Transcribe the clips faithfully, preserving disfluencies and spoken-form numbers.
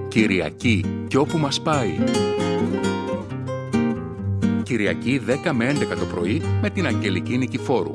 Κυριακή κι όπου μας πάει. Κυριακή δέκα με έντεκα το πρωί με την Αγγελική Νικηφόρου.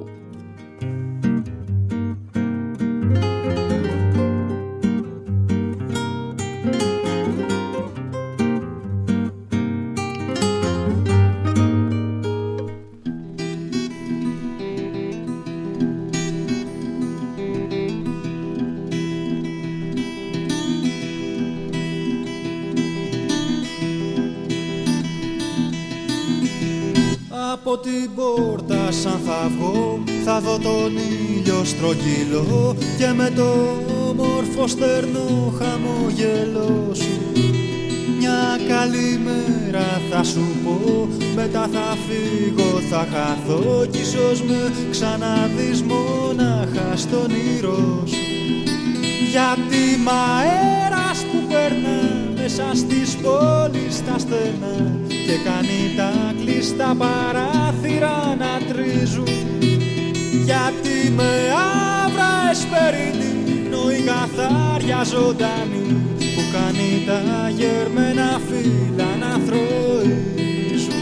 Από την πόρτα σαν θα βγω, θα δω τον ήλιο στρογγυλό και με το όμορφο στερνό χαμόγελό σου μια καλή μέρα θα σου πω, μετά θα φύγω, θα χαθώ κι ίσως με ξαναδείς μονάχα στον ήρω σου. Γιατί μ' αέρας που περνά μέσα στις πόλεις τα στενά και κάνει τα κλειστά παράθυρα να τρίζουν. Γιατί με άβρα εσπερινή η καθάρια ζωντανή που κάνει τα γερμένα φύλλα να θροίζουν.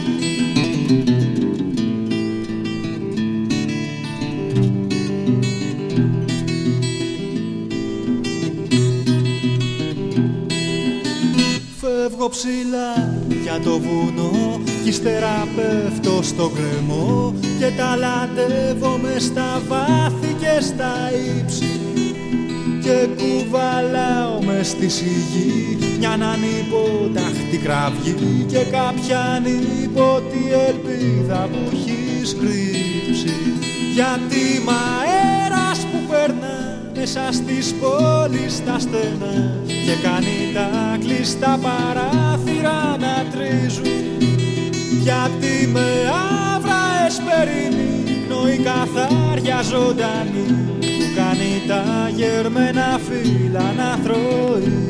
Φεύγω ψηλά για το βουνό κι ύστερα πέφτω στο γκρεμό και ταλαντεύω μες στα βάθη και στα ύψη και κουβαλάω μες στη σιγή μιαν ανυπόταχτη κραυγή και κάποια ανίποτη ελπίδα που έχεις κρύψει. Γιατί μ' αέρας που περνά μέσα στις πόλεις τα στενά και κάνει τα κλειστά παράθυρα να τρίζουν. Γιατί με άβρα εσπερινή η καθάρια ζωντανή που κάνει τα γερμένα φύλλα να θροίζουν.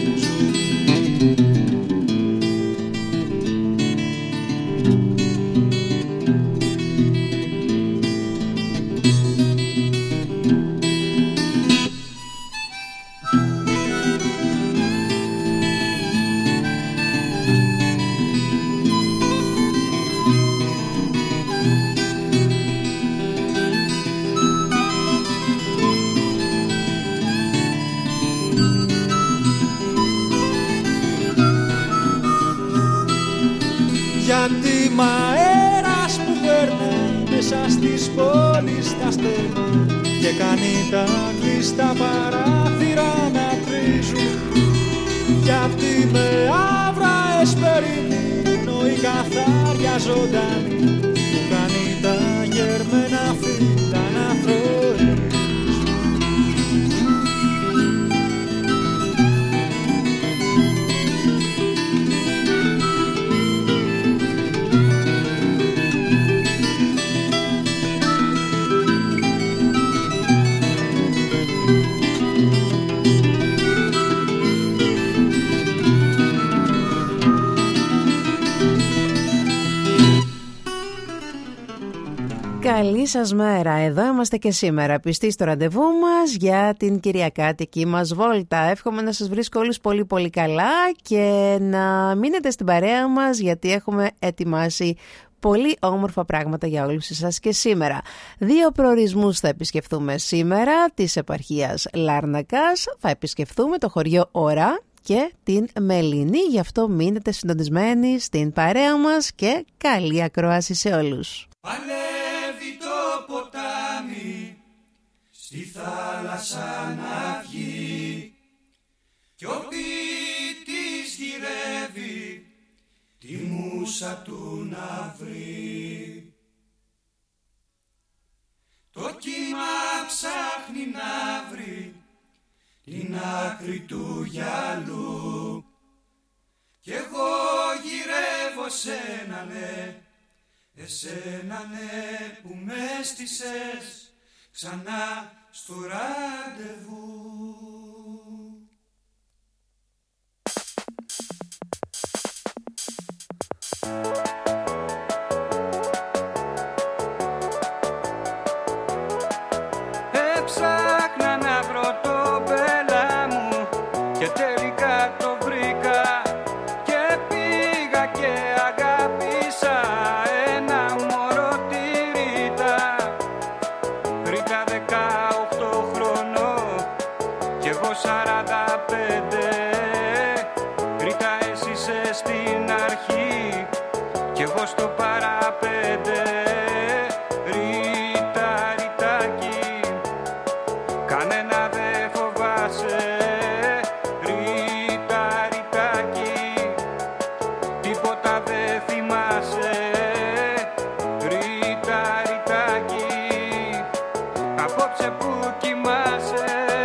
Γιατί μ' αέρας που περνάει μέσα στις πόλεις τα στενά και κάνει τα κλειστά παράθυρα να τρίζουν. Γιατί με άβρα εσπερινή η καθάρια ζωντανή που κάνει τα γερμένα φύλλα να θροίζουν. Καλή σας μέρα, εδώ είμαστε και σήμερα πιστοί στο ραντεβού μας για την κυριακάτικη μας βόλτα. Εύχομαι να σας βρίσκω όλους πολύ πολύ καλά και να μείνετε στην παρέα μας γιατί έχουμε ετοιμάσει πολύ όμορφα πράγματα για όλους εσάς και σήμερα. Δύο προορισμούς θα επισκεφθούμε σήμερα, της επαρχίας Λάρνακας, θα επισκεφθούμε το χωριό Ωρά και την Μελινή, γι' αυτό μείνετε συντονισμένοι στην παρέα μας και καλή ακρόαση σε όλους. Παλεύει το ποτάμι στη θάλασσα να βγει κι ο ποιητής γυρεύει τη μούσα του να βρει. Το κύμα ψάχνει να βρει την άκρη του γυαλού κι εγώ γυρεύω σένα ναι, εσένα ναι που με στήσες ξανά στο ραντεβού. Έψαχνα να βρω το μπέλα μου και τελικά το βρήκα. παραπέντε. Ρίτα εσύ είσαι στην αρχή κι εγώ στο παραπέντε. Ρίτα, ριτάκι, κανένα δεν φοβάσαι. Ρίτα, ριτάκι, τίποτα δεν θυμάσαι. Ρίτα, ριτάκι, απόψε που κοιμάσαι.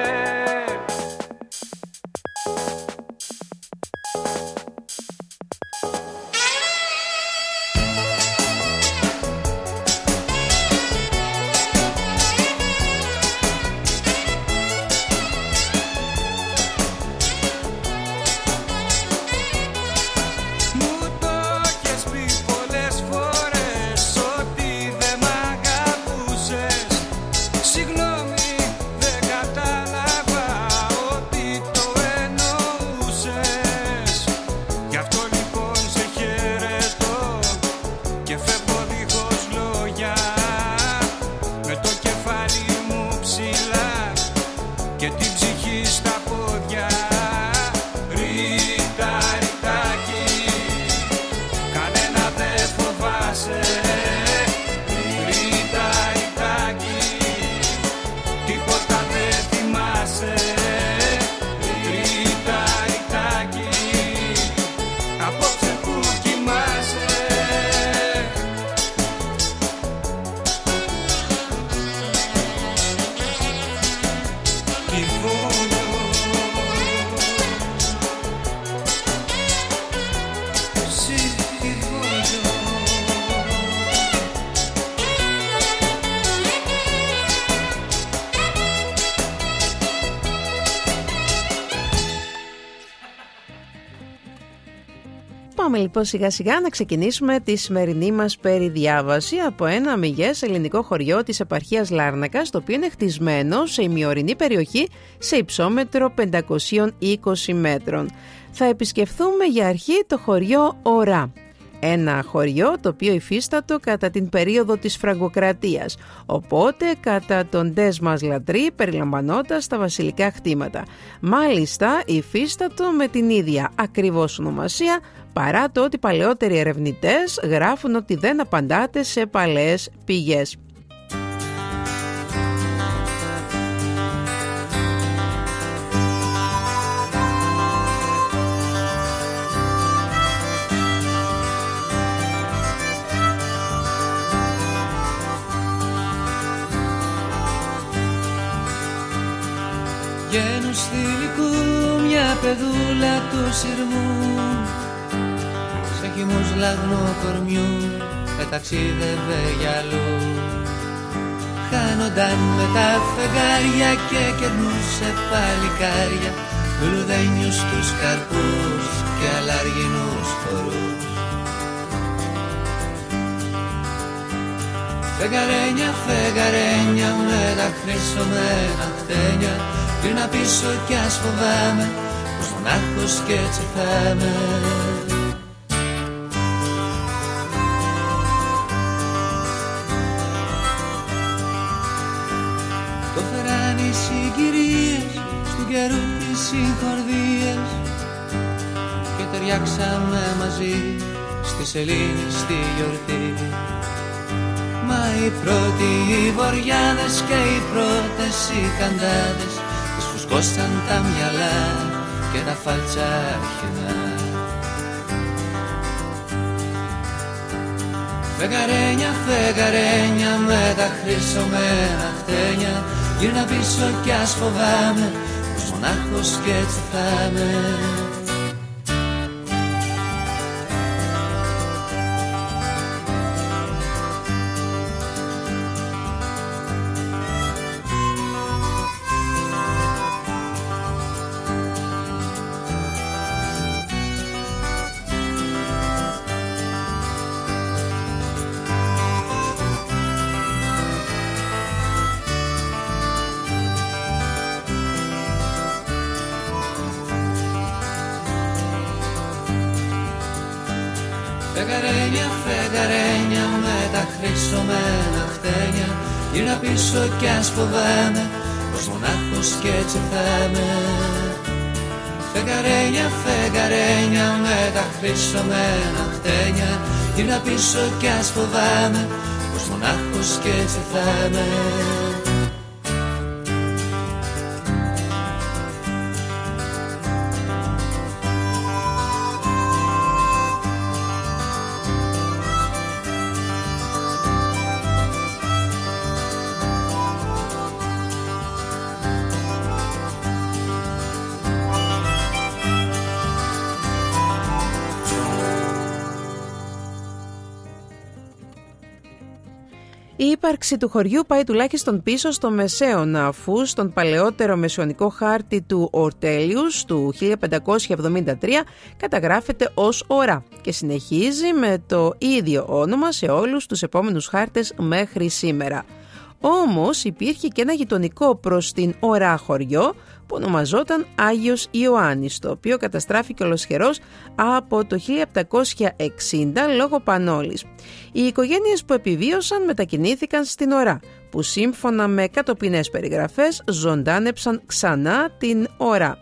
Πάμε λοιπόν σιγά σιγά να ξεκινήσουμε τη σημερινή μας περιδιάβαση από ένα αμυγές ελληνικό χωριό της επαρχίας Λάρνακας, το οποίο είναι χτισμένο σε ημιορεινή περιοχή σε υψόμετρο πεντακόσια είκοσι μέτρων. Θα επισκεφθούμε για αρχή το χωριό Ωρά. Ένα χωριό το οποίο υφίστατο κατά την περίοδο της Φραγκοκρατίας, οπότε κατά τον Ντέσμας Λατρή περιλαμβανόταν στα βασιλικά χτήματα. Μάλιστα υφίστατο με την ίδια ακριβώς ονομασία, παρά το ότι παλαιότεροι ερευνητές γράφουν ότι δεν απαντάται σε παλαιές πηγές. Γένου στη Λυκού μια παιδούλα του σειρμού, σε χυμούς λαγνό κορμιού εταξίδευε για αλλού. Χάνονταν με τα φεγγάρια και κερνούσε παλικάρια, λουδένιους τους καρπούς και αλαργινούς χορούς. Φεγγαρένια, φεγγαρένια με τα χρυσωμένα χτένια, πριν πίσω κι ας φοβάμαι πως μονάχος κι έτσι θα είμαι. Το φεράν οι συγκυρίες στου καιρού τις συγχορδίες και ταιριάξαμε μαζί στη σελήνη στη γιορτή. Μα οι πρώτοι οι βοριάδες και οι πρώτες οι καντάδες τις φουσκώσαν τα μυαλά και τα φάλτσα χινά. Φεγγαρένια, φεγγαρένια με τα χρυσωμένα χτένια, γύρνα πίσω κι ας φοβάμαι πως μονάχος κι έτσι θα είμαι. Φεγγαρένια, φεγγαρένια με τα χρυσωμένα χτένια, γύρνα πίσω κι ας φοβάμαι πως μονάχος κι έτσι θα είμαι. Φεγγαρένια, φεγγαρένια με τα χρυσωμένα χτένια, γύρνα πίσω κι ας φοβάμαι πως μονάχος κι έτσι θα είμαι. Η ύπαρξη του χωριού πάει τουλάχιστον πίσω στο Μεσαίωνα, αφού στον παλαιότερο μεσαιωνικό χάρτη του Ορτέλιους του χίλια πεντακόσια εβδομήντα τρία καταγράφεται ως Ορά και συνεχίζει με το ίδιο όνομα σε όλους τους επόμενους χάρτες μέχρι σήμερα. Όμως υπήρχε και ένα γειτονικό προς την Ορά χωριό που ονομαζόταν Άγιος Ιωάννης, το οποίο καταστράφηκε ολοσχερός από το χίλια επτακόσια εξήντα λόγω πανόλης. Οι οικογένειες που επιβίωσαν μετακινήθηκαν στην Ορά, που σύμφωνα με κατοπινές περιγραφές ζωντάνεψαν ξανά την Ορά.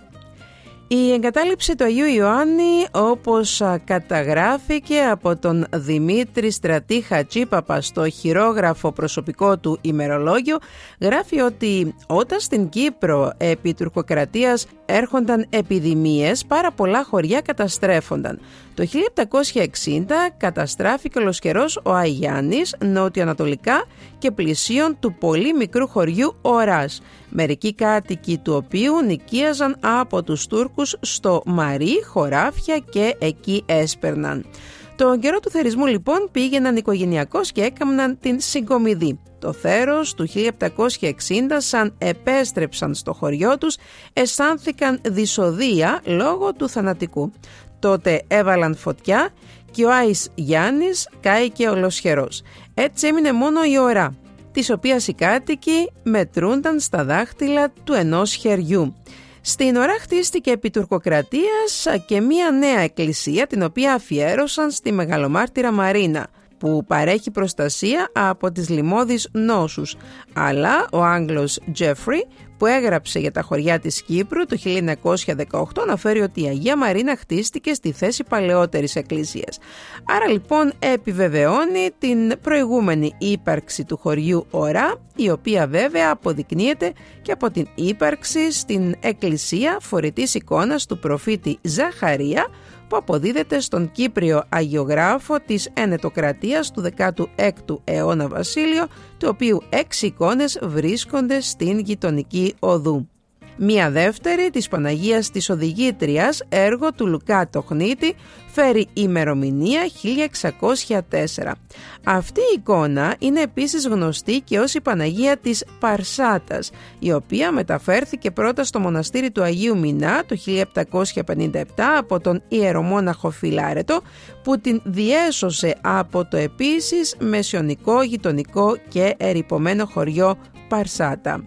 Η εγκατάλειψη του Αγίου Ιωάννη, όπως καταγράφηκε από τον Δημήτρη Στρατή Χατζήπαπα στο χειρόγραφο προσωπικό του ημερολόγιο, γράφει ότι όταν στην Κύπρο επί τουρκοκρατίας έρχονταν επιδημίες, πάρα πολλά χωριά καταστρέφονταν. Το χίλια επτακόσια εξήντα καταστράφηκε ολοσχερός ο Αγιάννης νότιο-ανατολικά και πλησίον του πολύ μικρού χωριού Οράς, μερικοί κάτοικοι του οποίου νοικίαζαν από τους Τούρκους στο Μαρί, χωράφια και εκεί έσπερναν. Τον καιρό του θερισμού λοιπόν πήγαιναν οικογενειακώς και έκαμναν την συγκομιδή. Το θέρος του χίλια επτακόσια εξήντα, σαν επέστρεψαν στο χωριό τους, αισθάνθηκαν δυσοδεία λόγω του θανατικού. Τότε έβαλαν φωτιά και ο Άης Γιάννης κάηκε ολοσχερός. Έτσι έμεινε μόνο η Ορά, της οποίας οι κάτοικοι μετρούνταν στα δάχτυλα του ενός χεριού. Στην Ορά χτίστηκε επί τουρκοκρατίας και μία νέα εκκλησία, την οποία αφιέρωσαν στη Μεγαλομάρτυρα Μαρίνα, που παρέχει προστασία από τις λοιμώδεις νόσους. Αλλά ο Άγγλος Τζέφρι, που έγραψε για τα χωριά της Κύπρου το χίλια εννιακόσια δεκαοκτώ, αναφέρει ότι η Αγία Μαρίνα χτίστηκε στη θέση παλαιότερης εκκλησίας. Άρα λοιπόν επιβεβαιώνει την προηγούμενη ύπαρξη του χωριού Ορά, η οποία βέβαια αποδεικνύεται και από την ύπαρξη στην εκκλησία φορητής εικόνας του προφήτη Ζαχαρία, που αποδίδεται στον Κύπριο αγιογράφο της Ενετοκρατίας του δέκατου έκτου αιώνα Βασίλειο, του οποίου έξι εικόνες βρίσκονται στην γειτονική οδού. Μία δεύτερη της Παναγίας της Οδηγήτριας, έργο του Λουκά Τοχνίτη, φέρει ημερομηνία χίλια εξακόσια τέσσερα. Αυτή η εικόνα είναι επίσης γνωστή και ως η Παναγία της Παρσάτας, η οποία μεταφέρθηκε πρώτα στο μοναστήρι του Αγίου Μινά το χίλια επτακόσια πενήντα επτά από τον ιερομόναχο Φιλάρετο, που την διέσωσε από το επίσης μεσαιωνικό, γειτονικό και ερειπωμένο χωριό Παρσάτα.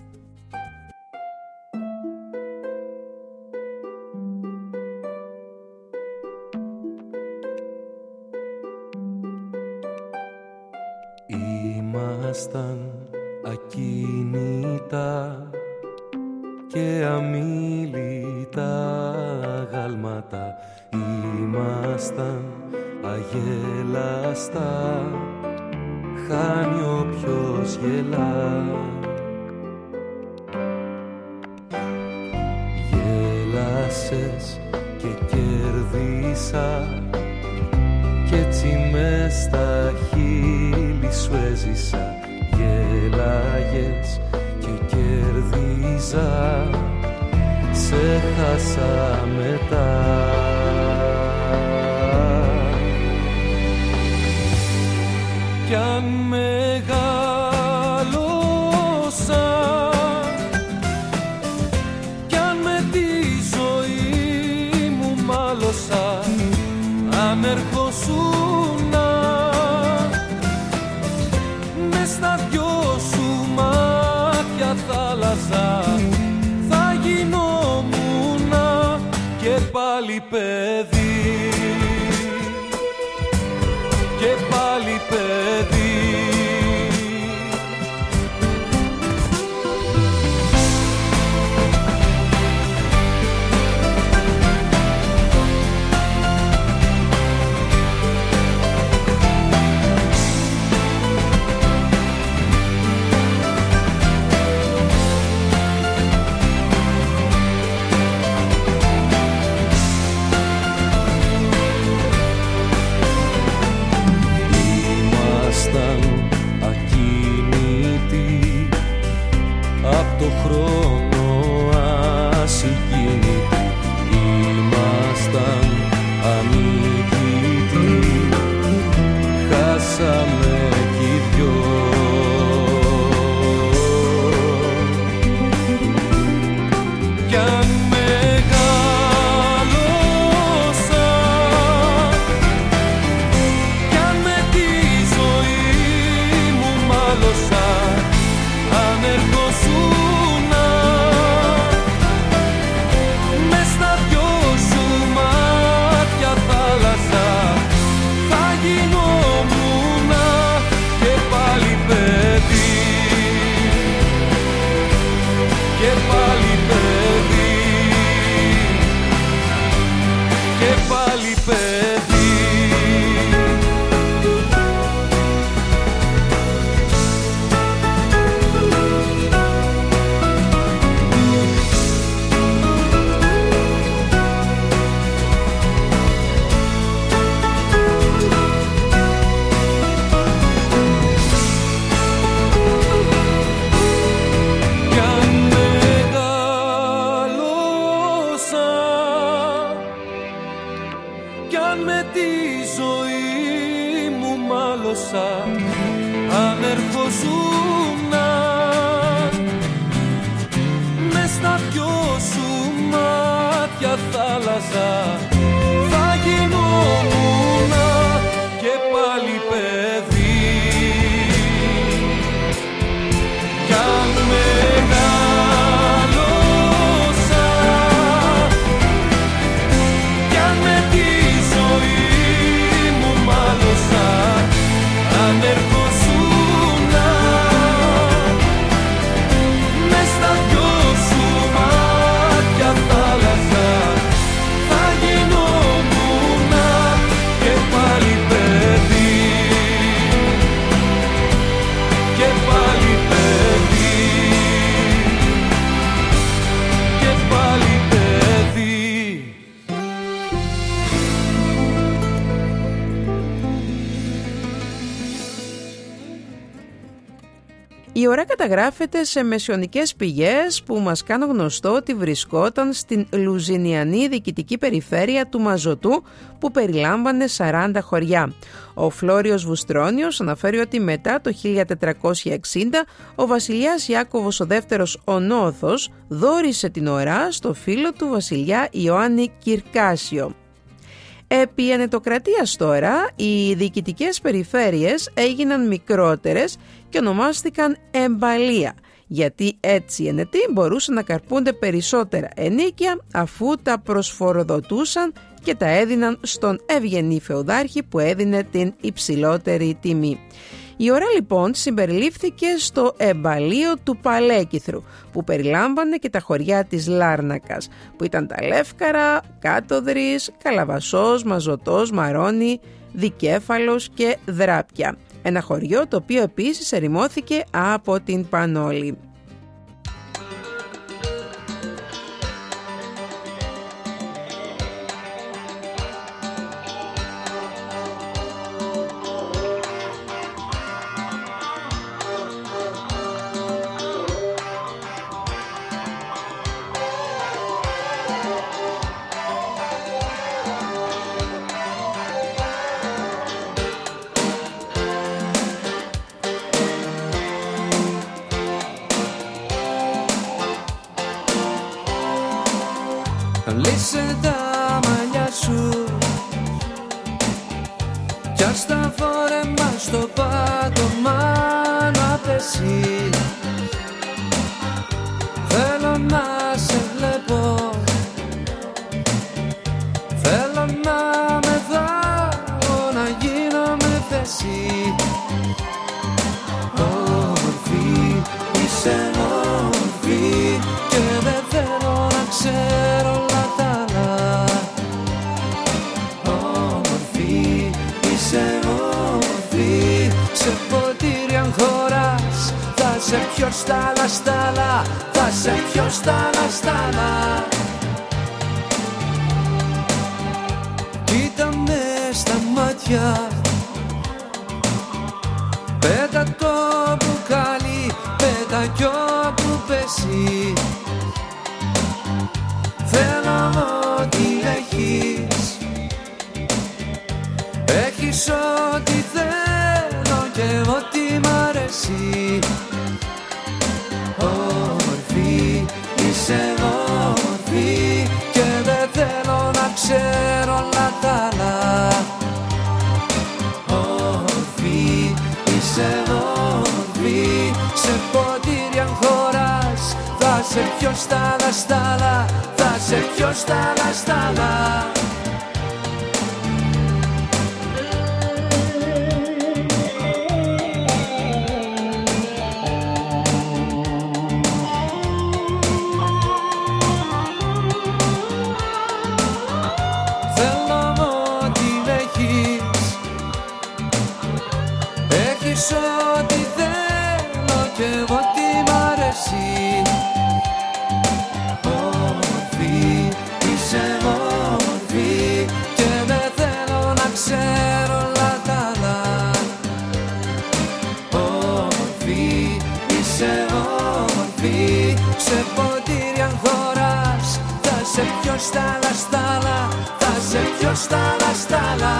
Ήμασταν ακίνητα και αμίλητα γάλματα, ήμασταν αγέλαστα, χάνει όποιος γελά. Γέλασες και κέρδισα κι έτσι μες στα χείλη σου έζησα. Γέλαγες και κέρδιζα, σε χάσα μετά. Κι αν μεγάλωσα, κι αν με τη ζωή μου μάλωσα, αν ερχόσουνα μες στα δυο σου μάτια θάλασσα, θα γινόμουνα και πάλι παιδί, και πάλι παιδί. ασυγκίνητοι, ήμασταν αμυκητοί, χάσαμε κι οι δυο. Κι αν μεγάλωσα, κι αν με τη ζωή μου μάλωσα, αν ερχόσουνα μες στα δυο σου μάτια θάλασσα, θα γινόμουνα και πάλι παιδί, και πάλι παιδί, και πάλι παιδί. Κι αν μεγάλωσα, κι αν με τη ζωή μου μάλωσα, αν ερχόσουνα μες στα δυο σου μάτια θάλασσα, θα γινόμουνα και πάλι παιδί. Κι αν μεγάλωσα, κι αν με τη ζωή μου μάλωσα, αν ερχόσουνα μες στα δυο σου μάτια θάλασσα, θα γινόμουνα και πάλι παιδί, και πάλι παιδί, και πάλι παιδί. Η ώρα καταγράφεται σε μεσαιωνικές πηγές που μας κάνουν γνωστό ότι βρισκόταν στην Λουζινιανή διοικητική περιφέρεια του Μαζωτού, που περιλάμβανε σαράντα χωριά. Ο Φλόριος Βουστρώνιος αναφέρει ότι μετά το χίλια τετρακόσια εξήντα ο βασιλιάς Ιάκωβος ο δεύτερος ο Νόθος δώρισε την Ωρά στο φίλο του βασιλιά Ιωάννη Κυρκάσιο. Επί ανετοκρατίας τώρα, οι διοικητικές περιφέρειες έγιναν μικρότερες και ονομάστηκαν εμπαλία, γιατί έτσι οι ενετοί μπορούσαν να καρπούνται περισσότερα ενίκια αφού τα προσφοροδοτούσαν και τα έδιναν στον ευγενή φεουδάρχη που έδινε την υψηλότερη τιμή. Η Ωρά λοιπόν συμπεριλήφθηκε στο εμπαλίο του Παλέκυθρου, που περιλάμβανε και τα χωριά της Λάρνακας, που ήταν τα Λεύκαρα, Κάτοδρης, Καλαβασσός, Μαζωτός, Μαρώνη, Δικέφαλος και Δράπια. Ένα χωριό το οποίο επίσης ερημώθηκε από την Πανόλη. Λύσε τα μαλλιά σου κι ας τα φόρεμα στο πάτωμα να πέσει. Θέλω να σε βλέπω, θέλω να με δω, να γίνω με θέση. Όμορφη, είσαι όμορφη και δεν θέλω να ξέρω όλα τα άλλα. Όμορφη, είσαι όμορφη, σε ποτήρι αν χωράς θα σε πιω στάλα στάλα, θα σε πιω στάλα στάλα. Κοίτα με στα μάτια, πέτα το μπουκάλι, πέτα κι όπου πέσει. ξέρω όλα τα άλλα. Όρθι, είσαι όρθι, σε ποτήρι αν χωράς, θα σε πιω στάλα στάλα, θα σε πιω στάλα στάλα. Ό,τι θέλω και ό,τι μ' αρέσει. Όρθι, είσαι όρθι και δεν θέλω να ξέρω όλα τα άλλα. Όρθι, είσαι όρθι, σε ποτήρι αν χωράς, θα σε πιω στάλα στάλα, θα σε πιω στάλα στάλα.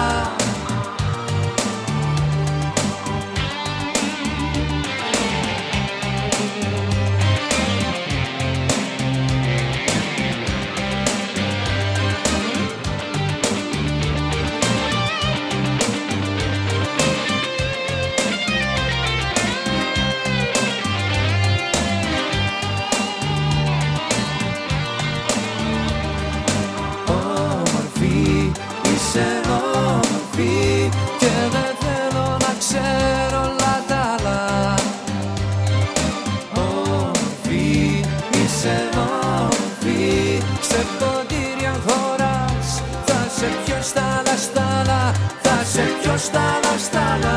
Στάλα, στάλα.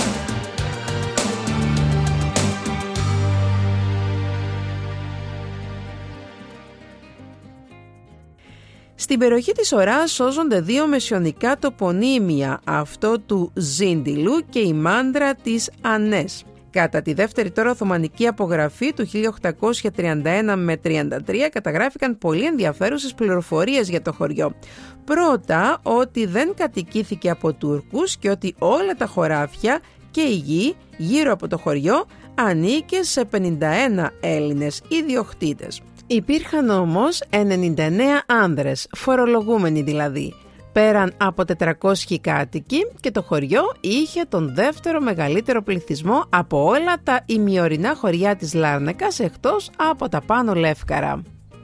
Στην περιοχή της Ωράς σώζονται δύο μεσαιωνικά τοπονύμια, αυτό του Ζίντιλου και η μάντρα της Ανές. Κατά τη δεύτερη τώρα Οθωμανική απογραφή του χίλια οκτακόσια τριάντα ένα με τριάντα τρία καταγράφηκαν πολύ ενδιαφέρουσες πληροφορίες για το χωριό. Πρώτα, ότι δεν κατοικήθηκε από Τούρκους και ότι όλα τα χωράφια και η γη γύρω από το χωριό ανήκε σε πενήντα ένα Έλληνες ιδιοκτήτες. Υπήρχαν όμως ενενήντα εννέα άνδρες, φορολογούμενοι δηλαδή, πέραν από τετρακόσιοι κάτοικοι, και το χωριό είχε τον δεύτερο μεγαλύτερο πληθυσμό από όλα τα ημιορεινά χωριά της Λάρνακας εκτός από τα Πάνω Λεύκαρα.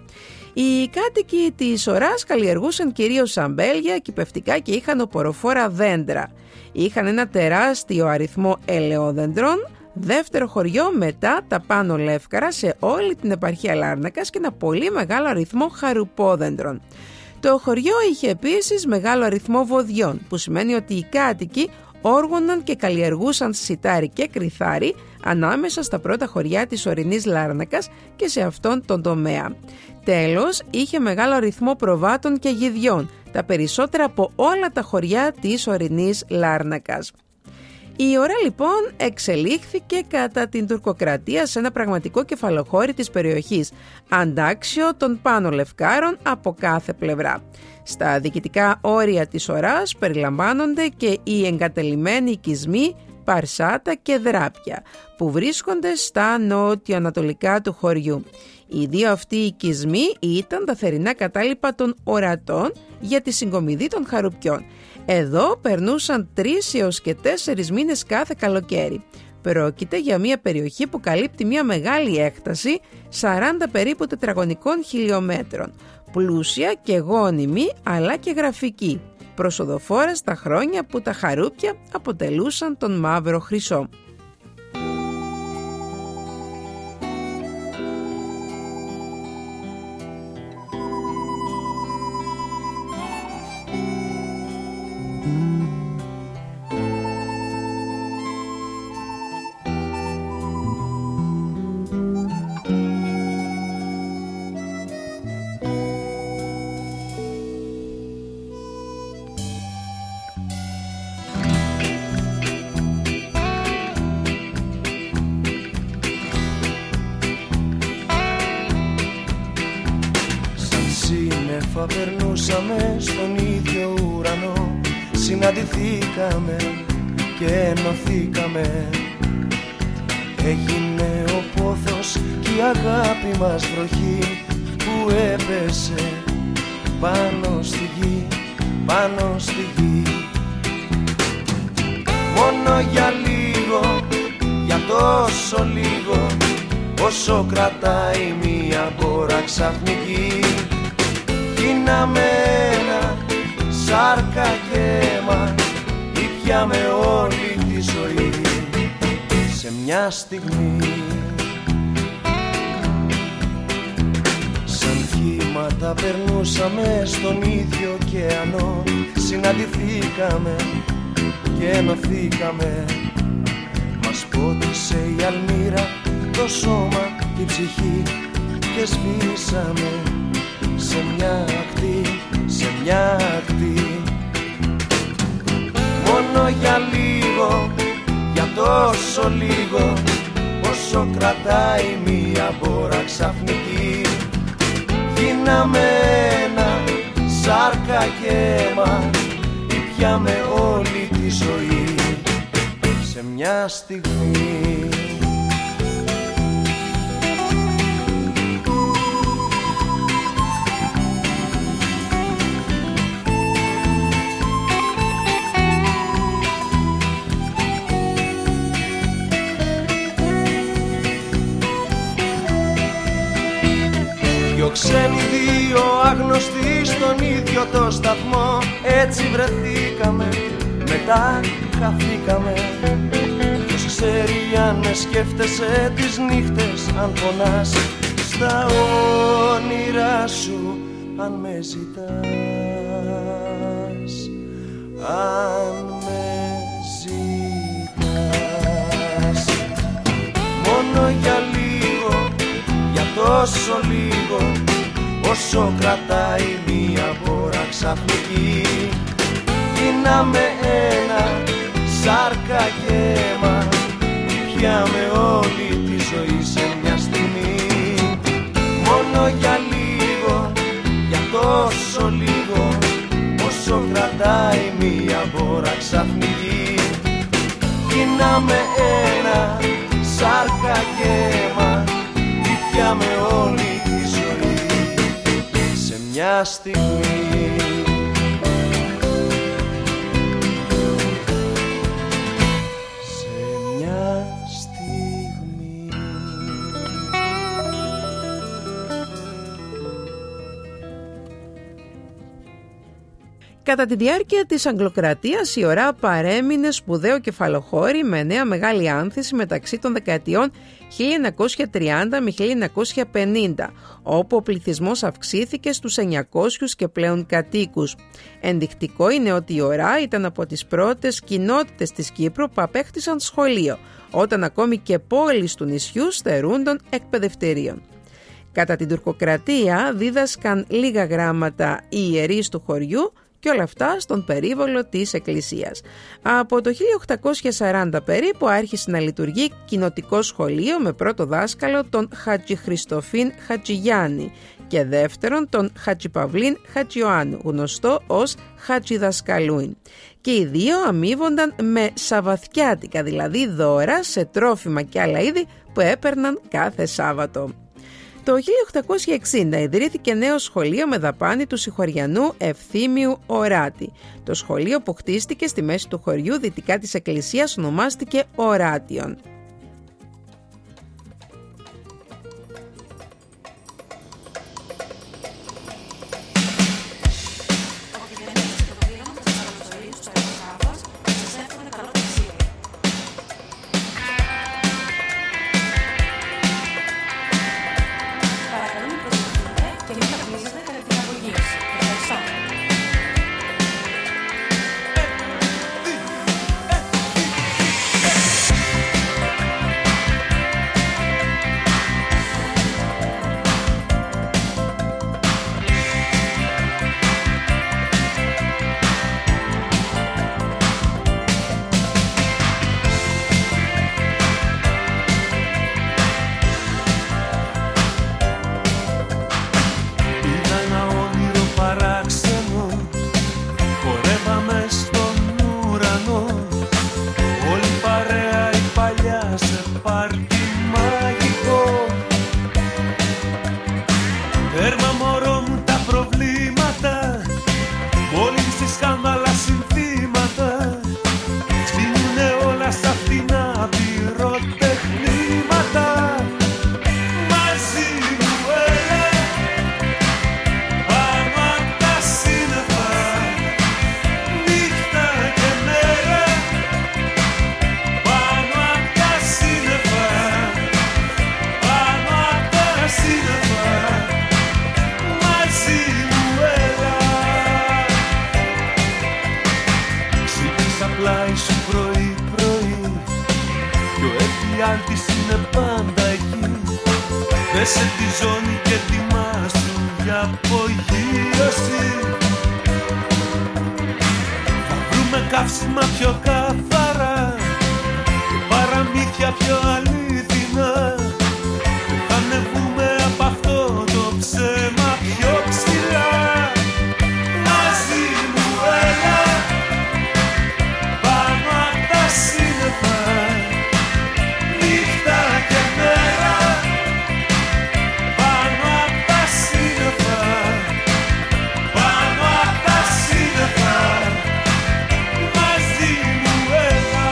Οι κάτοικοι της Ωράς καλλιεργούσαν κυρίως αμπέλια, κυπευτικά και είχαν οποροφόρα δέντρα. Είχαν ένα τεράστιο αριθμό ελαιόδεντρων, δεύτερο χωριό μετά τα Πάνω Λεύκαρα σε όλη την επαρχία Λάρνακας και ένα πολύ μεγάλο αριθμό χαρουπόδεντρων. Το χωριό είχε επίσης μεγάλο αριθμό βοδιών, που σημαίνει ότι οι κάτοικοι όργωναν και καλλιεργούσαν σιτάρι και κριθάρι ανάμεσα στα πρώτα χωριά της ορεινής Λάρνακας και σε αυτόν τον τομέα. Τέλος, είχε μεγάλο αριθμό προβάτων και γηδιών, τα περισσότερα από όλα τα χωριά της ορεινής Λάρνακας. Η Ωρά λοιπόν εξελίχθηκε κατά την τουρκοκρατία σε ένα πραγματικό κεφαλοχώρι της περιοχής, αντάξιο των Πάνω Λευκάρων από κάθε πλευρά. Στα διοικητικά όρια της Ωράς περιλαμβάνονται και οι εγκατελειμμένοι οικισμοί Παρσάτα και Δράπια, που βρίσκονται στα νότιο-ανατολικά του χωριού. Οι δύο αυτοί οικισμοί ήταν τα θερινά κατάλοιπα των ορατών για τη συγκομιδή των χαρουπιών. Εδώ περνούσαν τρεις έως και τέσσερις μήνες κάθε καλοκαίρι. Πρόκειται για μια περιοχή που καλύπτει μια μεγάλη έκταση σαράντα περίπου τετραγωνικών χιλιόμετρων, πλούσια και γόνιμη αλλά και γραφική, προσοδοφόρα στα χρόνια που τα χαρούπια αποτελούσαν τον μαύρο χρυσό. Περνούσαμε στον ίδιο ουρανό, συναντηθήκαμε και ενωθήκαμε. Έγινε ο πόθος και η αγάπη μας βροχή που έπεσε πάνω στη γη. πάνω στη γη. Μόνο για λίγο, για τόσο λίγο, όσο κρατάει μία μπόρα ξαφνική. Γίναμε ένα, σάρκα και αίμα, ήπιαμε όλη τη ζωή σε μια στιγμή. Σαν κύματα περνούσαμε στον ίδιο ωκεανό, συναντηθήκαμε και ενωθήκαμε. Μας πότισε η αλμύρα το σώμα, την ψυχή και σβήσαμε σε μια ακτή, σε μια ακτή. Μόνο για λίγο, για τόσο λίγο, όσο κρατάει μία μπόρα ξαφνική. Γίναμε ένα, σάρκα και αίμα, ήπιαμε όλη τη ζωή σε μια στιγμή. Δυο ξένοι, δύο άγνωστοι στον ίδιο το σταθμό, έτσι βρεθήκαμε, μετά χαθήκαμε. Ποιος ξέρει αν με σκέφτεσαι τις νύχτες, αν πονάς στα όνειρά σου, αν με ζητάς, αν με ζητάς. Μόνο για λίγο, για τόσο λίγο, όσο κρατάει μία μπόρα ξαφνική. Γίναμε ένα, σάρκα και αίμα, πιάμε όλη τη ζωή σε μια στιγμή. Μόνο για λίγο, για τόσο λίγο, όσο κρατάει μία μπόρα ξαφνική. Γίναμε ένα, σάρκα και αίμα, πιάμε όλη τη ζωή σε μια στιγμή. Κατά τη διάρκεια της Αγγλοκρατίας η ΟΡΑ παρέμεινε σπουδαίο κεφαλοχώρι με νέα μεγάλη άνθηση μεταξύ των δεκαετιών χίλια εννιακόσια τριάντα με χίλια εννιακόσια πενήντα, όπου ο πληθυσμός αυξήθηκε στους εννιακόσιους και πλέον κατοίκους. Ενδεικτικό είναι ότι η ΟΡΑ ήταν από τις πρώτες κοινότητες της Κύπρου που απέκτησαν σχολείο, όταν ακόμη και πόλεις του νησιού στερούνταν εκπαιδευτηρίων. Κατά την τουρκοκρατία δίδασκαν λίγα γράμματα οι ιερείς του χωριού, και όλα αυτά στον περίβολο της Εκκλησίας. Από το χίλια οκτακόσια σαράντα περίπου άρχισε να λειτουργεί κοινοτικό σχολείο με πρώτο δάσκαλο τον Χατζηχριστοφίν Χατζηγιάννη και δεύτερον τον Χατζηπαυλίν Χατζιωάννου, γνωστό ως Χατζηδασκαλούιν. Και οι δύο αμείβονταν με σαββαθιάτικα, δηλαδή δώρα σε τρόφιμα και άλλα είδη που έπαιρναν κάθε Σάββατο. Το χίλια οκτακόσια εξήντα ιδρύθηκε νέο σχολείο με δαπάνη του συγχωριανού Ευθύμιου Οράτη. Το σχολείο που χτίστηκε στη μέση του χωριού δυτικά της εκκλησίας ονομάστηκε Οράτιον. Τέρμα μωρό μου τα προβλήματα, μόλις τις εφιάλτης είναι πάντα εκεί. Δέσε τη ζώνη και ετοιμάσου για απογείωση. Θα βρούμε καύσιμα πιο καθαρά και παραμύθια πιο αλήθινα. Θα ανεβούμε απ' αυτό το ψέμα πιο ψηλά. Μαζί μου έλα πάνω απ' τα σύννεφα, νύχτα και μέρα. Πάνω απ' τα σύννεφα, πάνω απ' τα σύννεφα, μαζί μου έλα.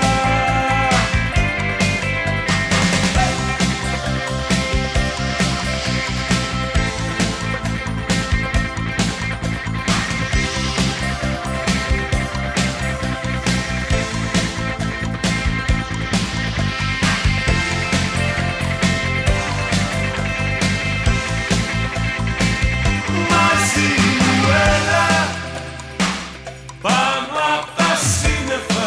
Μαζί μου έλα, πάνω απ' τα σύννεφα,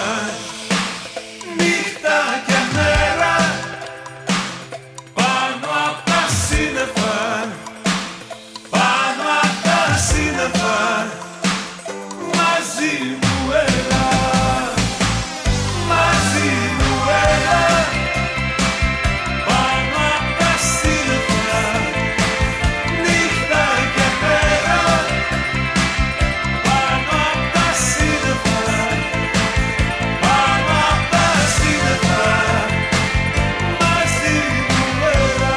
νύχτα και μέρα. Πάνω απ' τα σύννεφα, πάνω απ' τα σύννεφα, μαζί μου έλα. Μαζί μου έλα, πάνω απ' τα σύννεφα, νύχτα και μέρα. Πάνω απ' τα σύννεφα, πάνω απ' τα σύννεφα, μαζί μου έλα.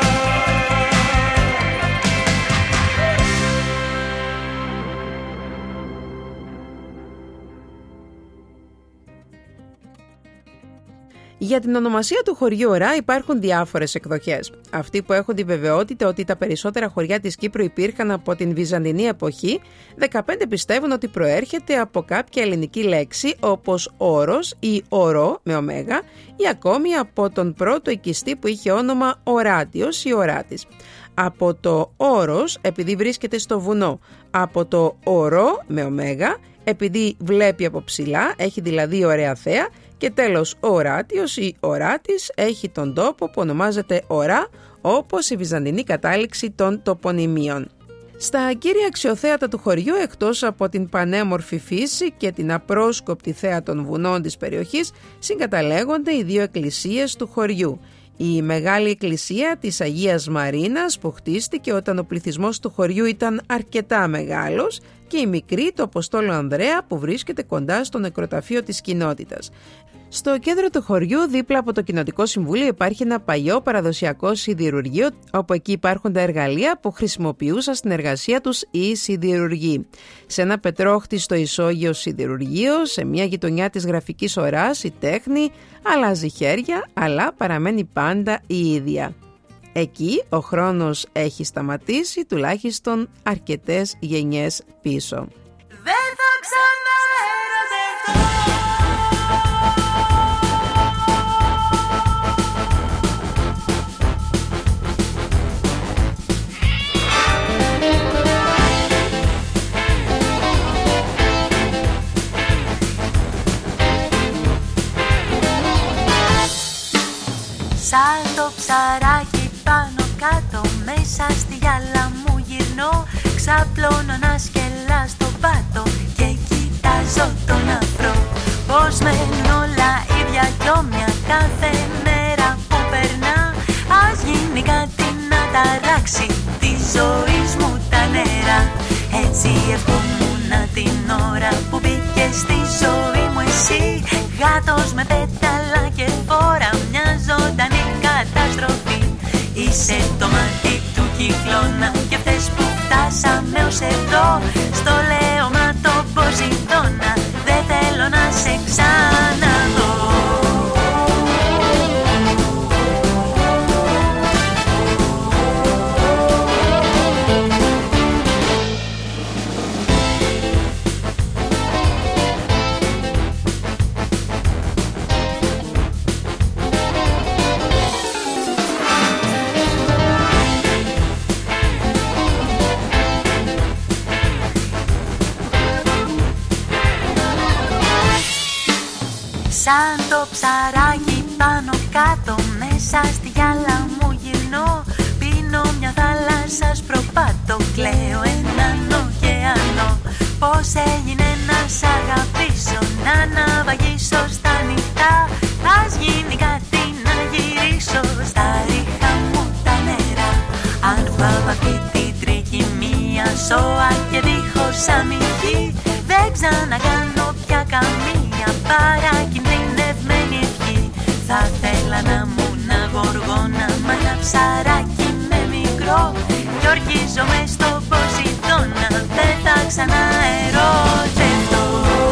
Για την ονομασία του χωριού Ωρά υπάρχουν διάφορες εκδοχές. Αυτοί που έχουν τη βεβαιότητα ότι τα περισσότερα χωριά της Κύπρου υπήρχαν από την Βυζαντινή εποχή, δεκαπέντε πιστεύουν ότι προέρχεται από κάποια ελληνική λέξη όπως όρος ή ορό με ωμέγα, ή ακόμη από τον πρώτο οικιστή που είχε όνομα Οράτιος ή Οράτης. Από το όρος επειδή βρίσκεται στο βουνό, από το ορό με ωμέγα επειδή βλέπει από ψηλά, έχει δηλαδή ωραία θέα, και τέλος ο Οράτιος ή Οράτης έχει τον τόπο που ονομάζεται Ωρά, όπως η βυζαντινή κατάληξη των τοπονυμίων. Στα κύρια αξιοθέατα του χωριού, εκτός από την πανέμορφη φύση και την απρόσκοπτη θέα των βουνών της περιοχής, συγκαταλέγονται οι δύο εκκλησίες του χωριού. Η μεγάλη εκκλησία της Αγίας Μαρίνας που χτίστηκε όταν ο πληθυσμός του χωριού ήταν αρκετά μεγάλος, και η μικρή του Αποστόλου Ανδρέα που βρίσκεται κοντά στο νεκροταφείο της κοινότητας. Στο κέντρο του χωριού, δίπλα από το Κοινοτικό Συμβούλιο, υπάρχει ένα παλιό παραδοσιακό σιδηρουργείο, όπου εκεί υπάρχουν τα εργαλεία που χρησιμοποιούσαν στην εργασία τους οι σιδηρουργοί. Σε ένα πετρόχτιστο ισόγειο σιδηρουργείο, σε μια γειτονιά της γραφικής οράς, η τέχνη αλλάζει χέρια, αλλά παραμένει πάντα η ίδια. Εκεί ο χρόνος έχει σταματήσει τουλάχιστον αρκετές γενιές πίσω. Δεν θα ξαναερωτευτώ. Σαν το ψαράκι πάνω κάτω, μέσα στη γυάλα μου γυρνώ. Ξαπλώνω να σκελά στον πάτο και κοιτάζω τον αφρό. Πως μένουν όλα ίδια κι όμοια κάθε μέρα που περνά. Ας γίνει κάτι να ταράξει τη ζωή μου τα νερά. Έτσι ευχόμουν την ώρα που μπήκε στη ζωή μου εσύ. Γάτος με πέταλα και φόρα, μια ζωντανή καταστροφή. Είσαι το μάτι του κυκλώνα και αυτές που φτάσαμε ως εδώ. Στο λέωμα το Ποζειδώνα, δεν θέλω να σε ξαναδώ. Σαν το ψαράκι πάνω κάτω, μέσα πώς έγινε να σ' αγαπήσω, να ναυαγίσω στα νυχτά. Ας γίνει κάτι να γυρίσω στα ρίχα μου τα νερά. Αν πάω αυτή την τρικυμία σώα και δίχως αμυγή, δεν ξανακάνω πια καμία παρακινδυνευμένη ευχή. Θα θέλα να μου να γοργόνα μ' ένα ψαράκι με μικρό, κι ορκίζομαι στο Ποσειδώνα, δεν θα ξαναερωτευτώ.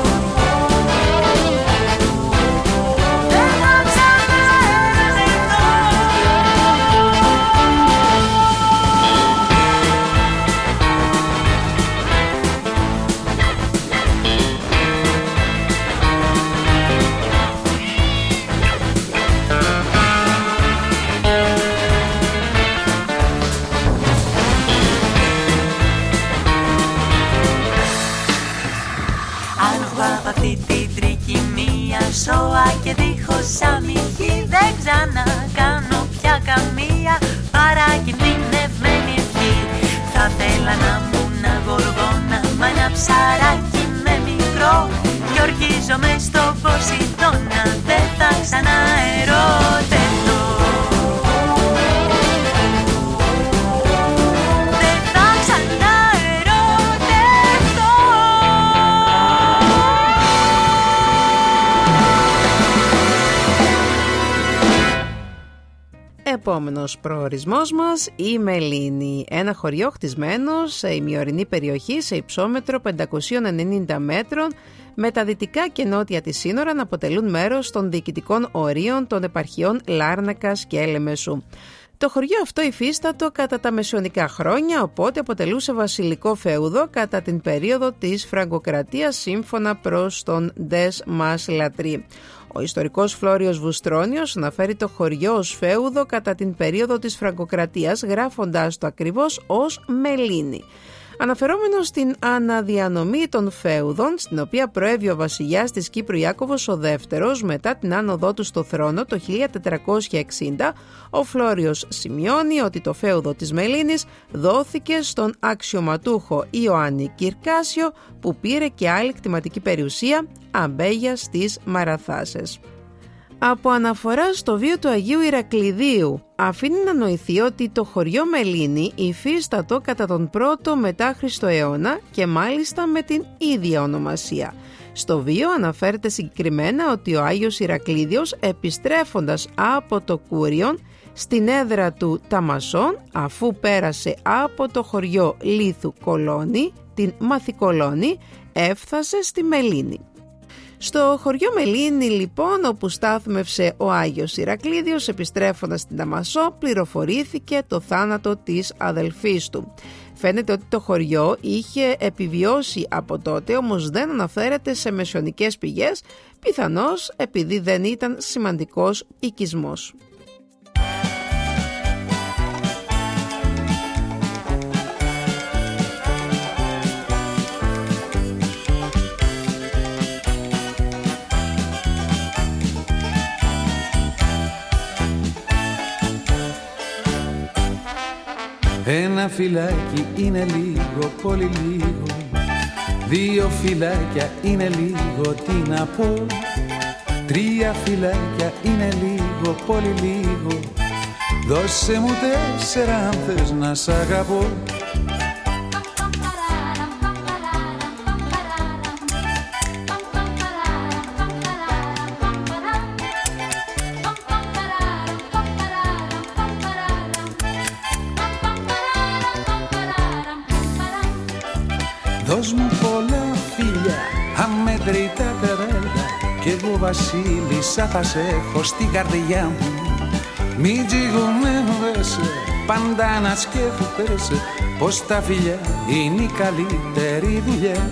Σώα και δίχως αμυγή, δεν ξανακάνω πια καμία παρακινδυνευμένη ευχή. Θα θέλα να μου να γοργόνα μ' ένα ψαράκι με μικρό, κι ορκίζομαι στο Ποσειδώνα, δεν θα ξαναερωτευτώ. Επόμενος προορισμός μας, η Μελίνη, ένα χωριό χτισμένο σε ημιορεινή περιοχή σε υψόμετρο πεντακόσια ενενήντα μέτρων, με τα δυτικά και νότια της σύνορα να αποτελούν μέρος των διοικητικών ορίων των επαρχιών Λάρνακας και Λεμεσού. Το χωριό αυτό υφίστατο κατά τα μεσαιωνικά χρόνια, οπότε αποτελούσε βασιλικό φέουδο κατά την περίοδο της Φραγκοκρατίας σύμφωνα προς τον Ντες Μας Λατρί. Ο ιστορικός Φλόριος Βουστρόνιος αναφέρει το χωριό ως φέουδο κατά την περίοδο της Φραγκοκρατίας, γράφοντάς το ακριβώς ως Μελίνη. Αναφερόμενος στην αναδιανομή των φέουδων, στην οποία προέβη ο βασιλιάς της Κύπρου Ιάκωβος ο Δεύτερος μετά την άνοδό του στο θρόνο το χίλια τετρακόσια εξήντα, ο Φλόριος σημειώνει ότι το φέουδο της Μελίνης δόθηκε στον αξιωματούχο Ιωάννη Κυρκάσιο, που πήρε και άλλη κτηματική περιουσία, αμπέγια στις Μαραθάσες. Από αναφορά στο βίο του Αγίου Ηρακλειδίου αφήνει να νοηθεί ότι το χωριό Μελίνη υφίστατο κατά τον πρώτο μετά Χριστό αιώνα και μάλιστα με την ίδια ονομασία. Στο βίο αναφέρεται συγκεκριμένα ότι ο Άγιος Ηρακλίδιος, επιστρέφοντας από το Κούριον στην έδρα του Ταμασών, αφού πέρασε από το χωριό Λίθου Κολώνη, την Μαθηκολώνη, έφτασε στη Μελίνη. Στο χωριό Μελίνη λοιπόν, όπου στάθμευσε ο Άγιος Ηρακλίδιος, επιστρέφοντας στην Ταμασό, πληροφορήθηκε το θάνατο της αδελφής του. Φαίνεται ότι το χωριό είχε επιβιώσει από τότε, όμως δεν αναφέρεται σε μεσαιωνικές πηγές, πιθανώς επειδή δεν ήταν σημαντικός οικισμός. Ένα φυλάκι είναι λίγο, πολύ λίγο. Δύο φυλάκια είναι λίγο, τι να πω. Τρία φυλάκια είναι λίγο, πολύ λίγο. Δώσε μου τέσσερα αν θες να σ' αγαπώ. Δώσ' μου πολλά φίλια, αμέτρητα τερέλα, κι εγώ βασίλισσα θα σε έχω στην καρδιά μου. Μην τζιγουμεύεσαι, πάντα να σκέφτεσαι πως τα φιλιά είναι η καλύτερη δουλειά.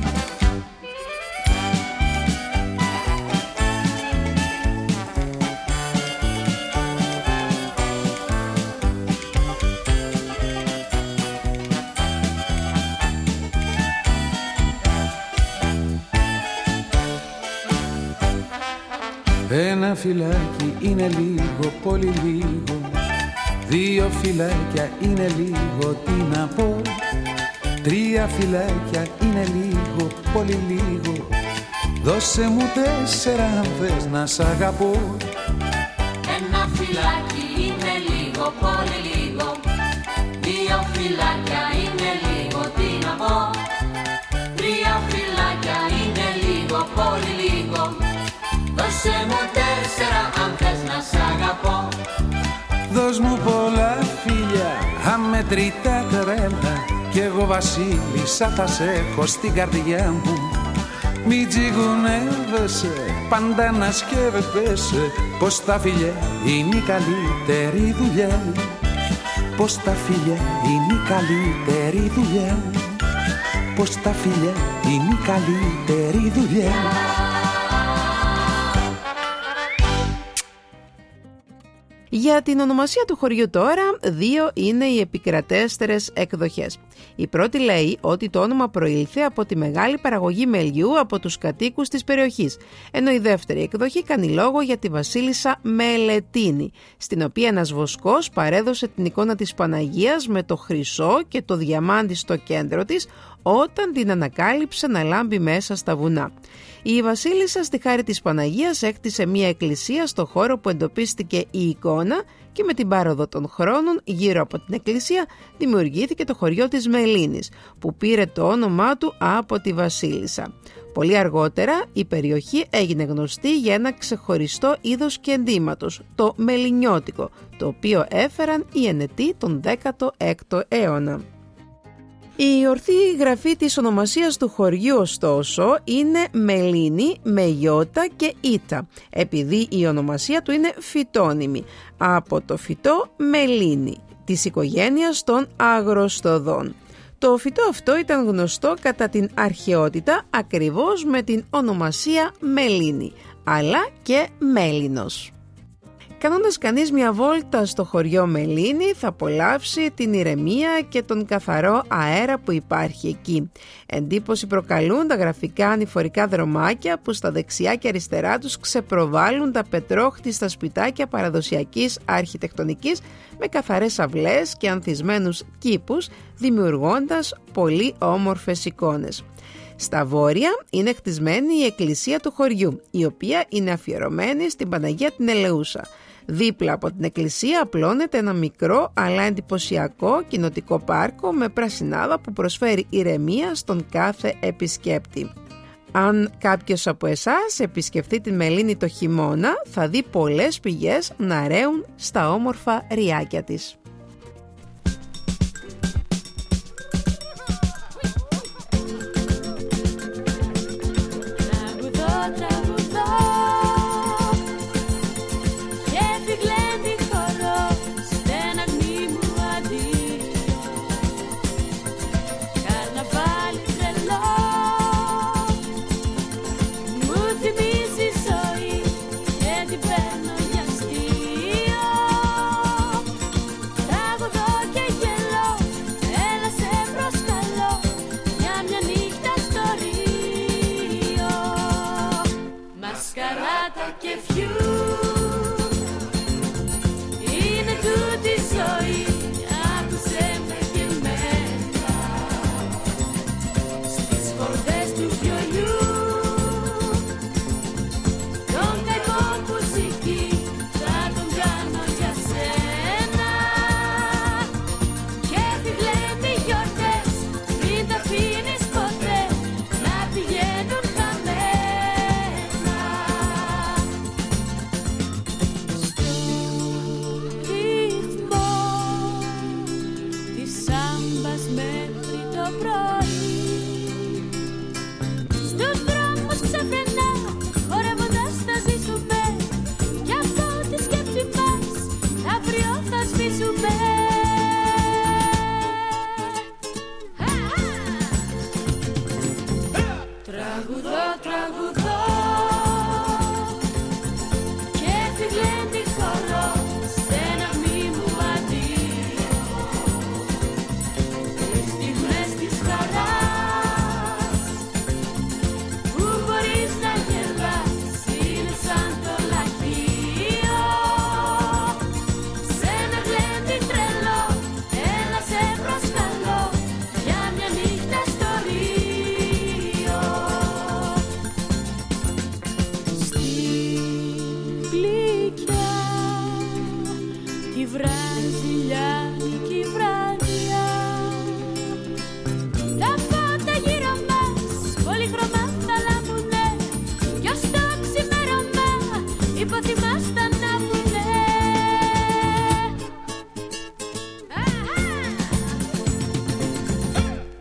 Ένα φυλάκι είναι λίγο, πολύ λίγο. Δύο φυλάκια είναι λίγο, τι να πω. Τρία φυλάκια είναι λίγο, πολύ λίγο. Δώσε μου τέσσερα αν θες να σ' αγαπώ. Ένα φυλάκι είναι λίγο, πολύ λίγο. Δύο φυλάκια είναι λίγο, τι να πω. Τρία φυλάκια είναι λίγο, πολύ λίγο. Δώσε μου τέσσερα αν θες να σ' αγαπώ. Δώσ' μου πολλά φιλιά, αμετρητά τρέλα. Κι εγώ βασίλισσα θα σε έχω στην καρδιά μου. Μη τσιγουνεύεσαι, πάντα να σκέφτεσαι πως τα φιλιά είναι η καλύτερη δουλειά. Πως τα φιλιά είναι η καλύτερη δουλειά. Πως τα φιλιά είναι η καλύτερη δουλειά. Για την ονομασία του χωριού τώρα, δύο είναι οι επικρατέστερες εκδοχές. Η πρώτη λέει ότι το όνομα προήλθε από τη μεγάλη παραγωγή μελιού από τους κατοίκους της περιοχής, ενώ η δεύτερη εκδοχή κάνει λόγο για τη βασίλισσα Μελετίνη, στην οποία ένας βοσκός παρέδωσε την εικόνα της Παναγίας με το χρυσό και το διαμάντι στο κέντρο της, όταν την ανακάλυψε να λάμπει μέσα στα βουνά. Η βασίλισσα στη χάρη της Παναγίας έκτισε μια εκκλησία στο χώρο που εντοπίστηκε η εικόνα και με την πάροδο των χρόνων γύρω από την εκκλησία δημιουργήθηκε το χωριό της Μελίνης, που πήρε το όνομά του από τη βασίλισσα. Πολύ αργότερα η περιοχή έγινε γνωστή για ένα ξεχωριστό είδος κεντήματος, το μελινιώτικο, το οποίο έφεραν οι Ενετοί τον δέκατο έκτο αιώνα. Η ορθή γραφή της ονομασίας του χωριού ωστόσο είναι Μελίνη με ιώτα και ήτα, επειδή η ονομασία του είναι φυτώνυμη, από το φυτό Μελίνη, της οικογένειας των αγροστοδών. Το φυτό αυτό ήταν γνωστό κατά την αρχαιότητα ακριβώς με την ονομασία Μελίνη, αλλά και Μέλινος. Κάνοντας κανείς μια βόλτα στο χωριό Μελίνη θα απολαύσει την ηρεμία και τον καθαρό αέρα που υπάρχει εκεί. Εντύπωση προκαλούν τα γραφικά ανηφορικά δρομάκια που στα δεξιά και αριστερά τους ξεπροβάλλουν τα πετρόχτιστα σπιτάκια παραδοσιακής αρχιτεκτονικής με καθαρές αυλές και ανθισμένους κήπους, δημιουργώντας πολύ όμορφες εικόνες. Στα βόρεια είναι χτισμένη η εκκλησία του χωριού, η οποία είναι αφιερωμένη στην Παναγία την Ελεούσα. Δίπλα από την εκκλησία απλώνεται ένα μικρό αλλά εντυπωσιακό κοινοτικό πάρκο με πρασινάδα που προσφέρει ηρεμία στον κάθε επισκέπτη. Αν κάποιος από εσάς επισκεφτεί την Μελίνη το χειμώνα, θα δει πολλές πηγές να ρέουν στα όμορφα ριάκια της.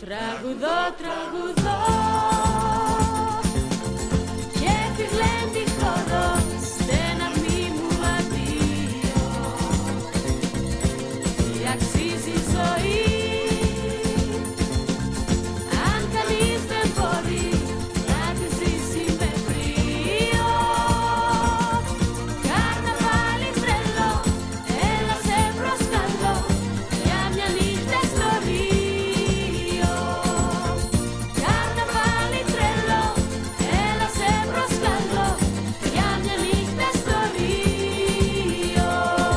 Τραγουδώ, τραγουδώ και επιβλέπει χορό στεναρμή μου αντίο. Τι αξίζει η ζωή αν κανείς δεν μπορεί να τη ζήσει με μπρίο. Καρναβάλι τρελό, έλα σε προσκαλώ για μια νύχτα στο Ρίο. Καρναβάλι τρελό, έλα σε προσκαλώ για μια νύχτα στο Ρίο.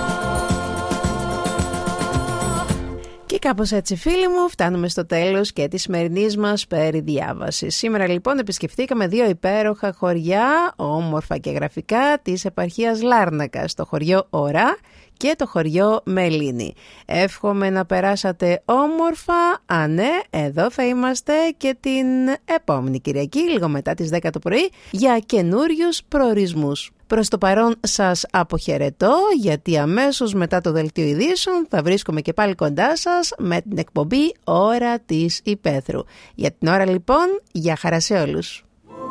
Και κάπως έτσι, φίλοι μου, φτάνουμε στο τέλος και της σημερινής μας περιδιάβασης. Σήμερα λοιπόν επισκεφτήκαμε δύο υπέροχα χωριά, όμορφα και γραφικά, της επαρχίας Λάρνακας, το χωριό Ωρά και το χωριό Μελίνη. Εύχομαι να περάσατε όμορφα. Α, ναι, εδώ θα είμαστε και την επόμενη Κυριακή, λίγο μετά τις δέκα το πρωί, για καινούριους προορισμούς. Προς το παρόν σας αποχαιρετώ, γιατί αμέσως μετά το δελτίο ειδήσεων θα βρίσκομαι και πάλι κοντά σας με την εκπομπή Ώρα της Υπαίθρου. Για την ώρα λοιπόν, γεια χαρά σε όλους.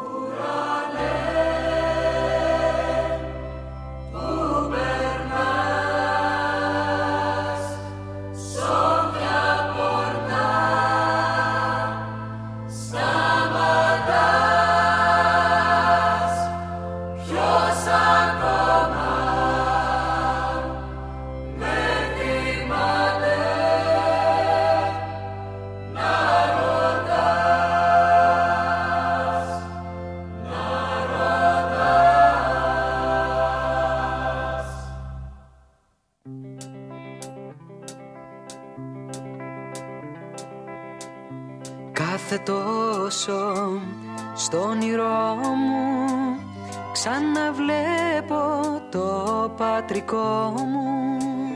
Κάθε τόσο στο όνειρό μου ξαναβλέπω το πατρικό μου.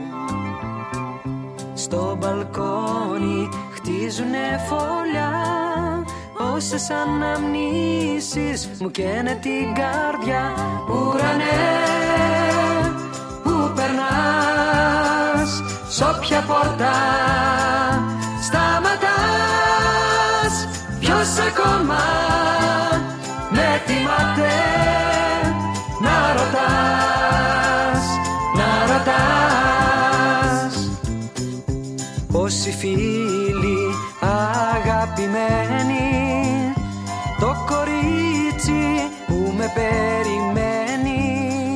Στο μπαλκόνι χτίζουνε φωλιά, όσες αναμνήσεις μου καίνε την καρδιά. Ουρανέ, που περνάς, σ' όποια πόρτα σταματάς, ποιος ακόμα με τιμάται να ρωτάς, να ρωτάς. Πόσοι φίλοι αγαπημένοι, το κορίτσι που με περιμένει,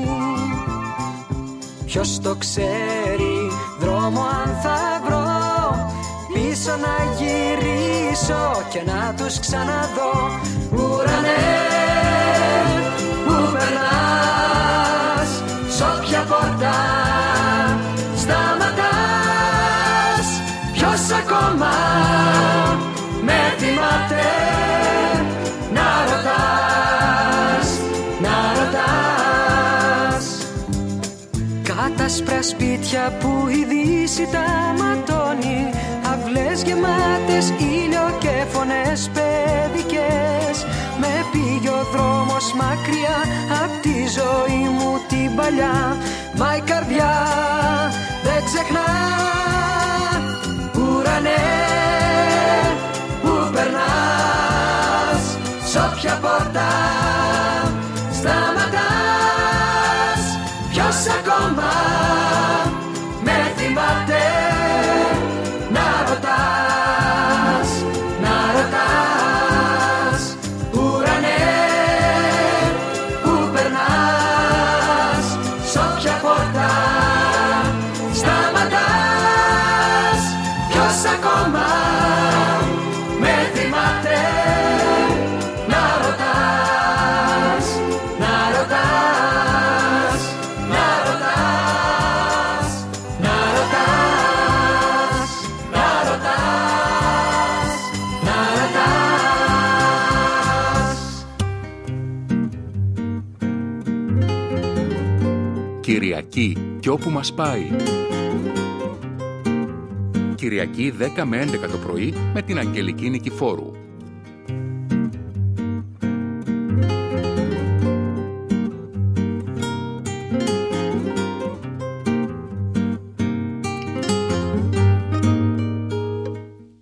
ποιος το ξέρει δρόμο αν θα βρω, πίσω να γυρίσω και να τους ξαναδώ. Ουρανέ, που περνάς, σ' όποια πόρτα σταματάς, ποιος ακόμα με θυμάται να ρωτάς, να ρωτάς. Κάτασπρα σπίτια που η δύση τα ματώνει, αυλές γεμάτες ήλιο και φωνές παιδικές. Με πήγε ο δρόμος μακριά απ' τη ζωή μου την παλιά, μα η καρδιά δεν ξεχνά. Ουρανέ, που περνάς, σ' όποια πόρτα σταματάς, ποιος ακόμα με θυμάται να ρωτάς, να ρωτάς. Ουρανέ, που περνάς, σ' όποια πόρτα σταματάς, ποιος ακόμα με θυμάται να ρωτάς, να ρωτάς, να ρωτάς, να ρωτάς, να ρωτάς, να ρωτάς. Κυριακή κι όπου μας πάει. Κυριακή δέκα με έντεκα το πρωί με την Αγγελική Νικηφόρου.